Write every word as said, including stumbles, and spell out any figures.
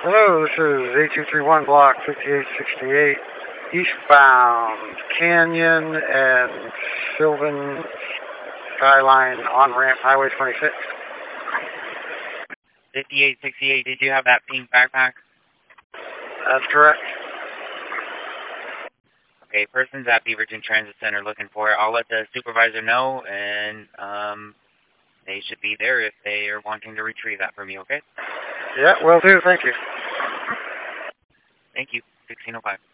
Hello, this is eight two three one block fifty-eight sixty-eight, eastbound Canyon and Sylvan Skyline on-ramp Highway twenty-six. fifty-eight sixty-eight, did you have that pink backpack? That's correct. Okay, person's at Beaverton Transit Center looking for it. I'll let the supervisor know, and um, they should be there if they are wanting to retrieve that from you, okay? Yeah, will do. Thank you. Thank you. sixteen oh five.